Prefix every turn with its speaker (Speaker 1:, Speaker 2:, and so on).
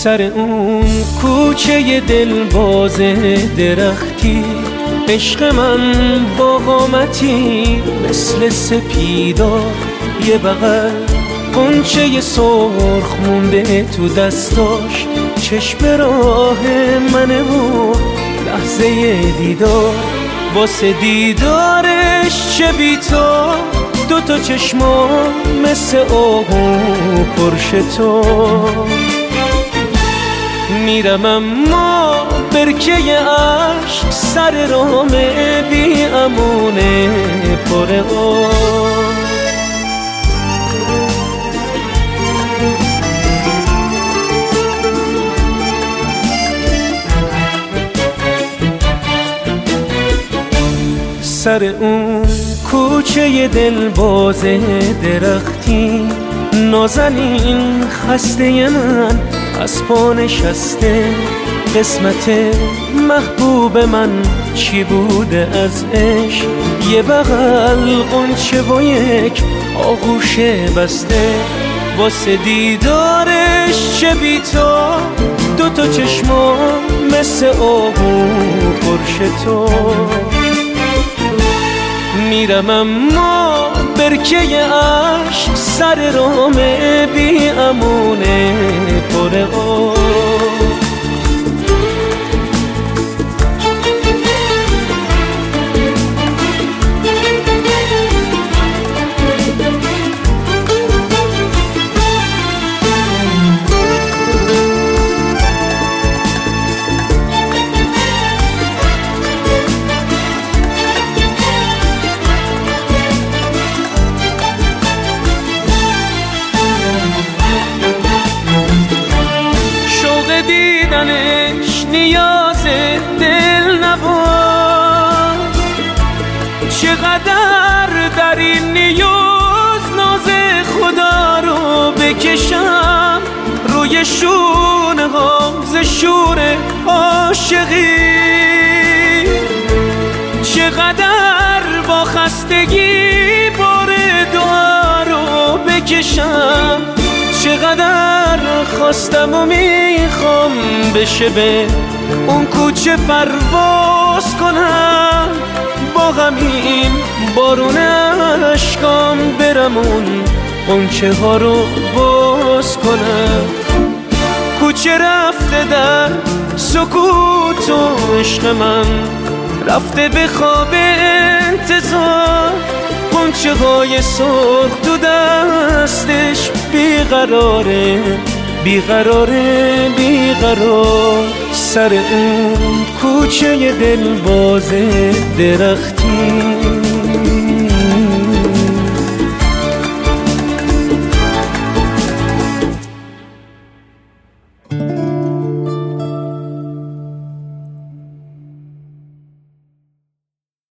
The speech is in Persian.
Speaker 1: سر اون کوچه دلباز درختی، عشق من با قامتی مثل سپیدا، یه بغل غنچه سرخ مونده تو دستاش، چشم راه منه و لحظه دیدار، واسه دیدارش چه بی تو، دوتا چشما مثل آهو پرش تو. میرم اما برکه عشق سر رام بی امونه پر آب. سر اون کوچه دلباز درختی، نازنین خسته من از پا نشسته، قسمت محبوب من چی بوده از عشق، یه بغل غنچه و یک آغوش بسته، واسه دیدارش چه بی تو، دوتا چشما مثل آهو پرش تو. میرم اما برکه عشق سر رام بی امونه پر آب. دیدنش نیاز دل نبود، چقدر در این نیاز ناز خدا رو بکشم روی شونه ها ز شور عاشقی، چقدر با خستگی بار دعا رو بکشم، چقدر خواستم و میخوام بشه به اون کوچه پرواز کنم، با غمین بارون اشکام برم اون غنچه ها رو باز کنم. کوچه رفته در سکوت و عشق من رفته به خواب انتظار، غنچه های سرخ تو دستش بیقراره بیقراره بیقرار. سر اون کوچه دلباز درختی